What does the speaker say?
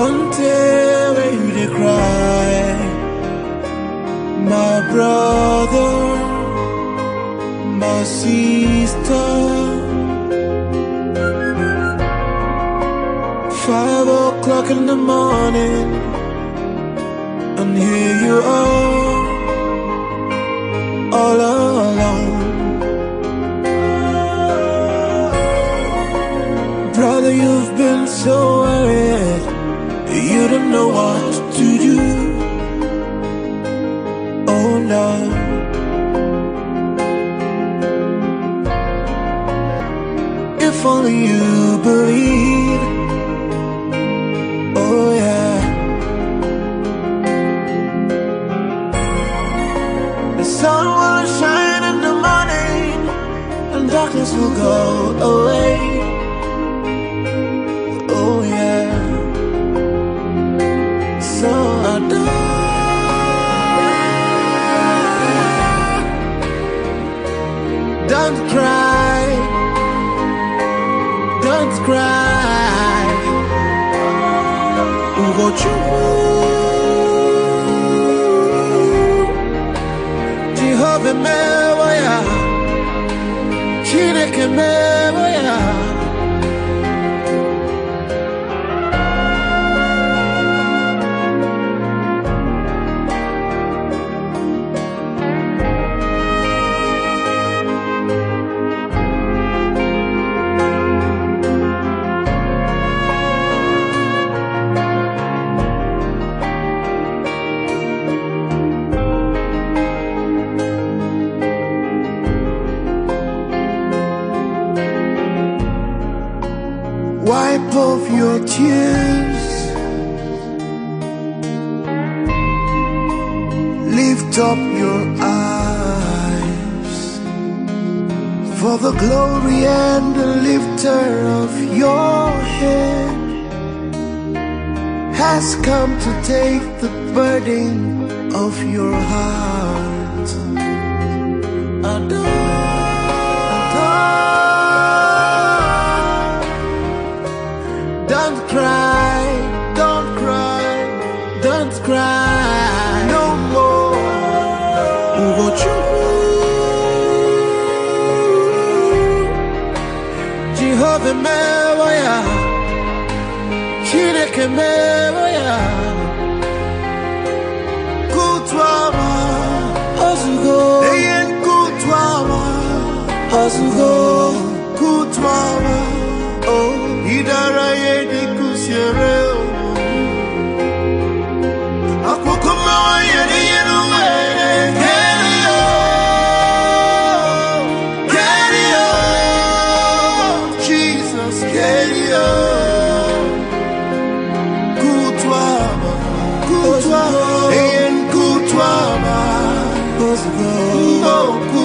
Don't tell where you dey cry, my brother, my sister. 5 o'clock in the morning, and here you are, all alone. Brother, you've been so worried, you don't know what to do. Oh no. If only you believe. Oh yeah. The sun will shine in the morning, and darkness will go away. Oh yeah. So I don't cry, don't cry. Ugochukwu, Jehovah mewoya, Chineke mewoya. Wipe off your tears, lift up your eyes, for the glory and the lifter of your head has come to take the burden of your heart. Adore. Don't cry, don't cry, don't cry no more. Ugochukwu, Jehovah mewoya, Chineke mewoya. Kutwama, ozugo, eyen kutwama, ozugo, kutwama. Oh, idara yedi kusiere o. Akukuma yedi yenuwe. Carry on, carry on, Jesus, carry on. Kutwama, kutwama, eyen kutwama, ozugo.